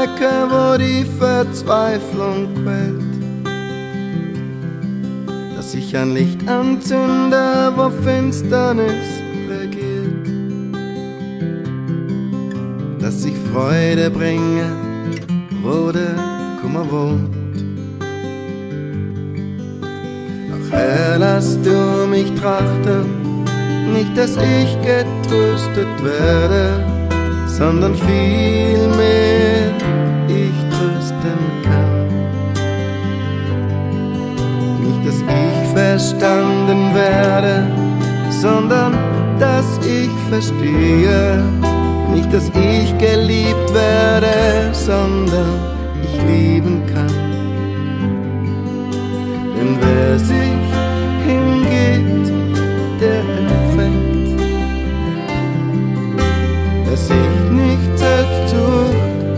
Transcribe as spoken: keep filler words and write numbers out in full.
Ecke, wo die Verzweiflung quält, dass ich ein Licht anzünde, wo Finsternis regiert, dass ich Freude bringe, wo der Kummer wohnt. Doch Herr, lass du mich trachten, nicht, dass ich getröstet werde, sondern vielmehr ich trösten kann. Nicht, dass ich verstanden werde, sondern dass ich verstehe. Nicht, dass ich geliebt werde, sondern ich lieben kann.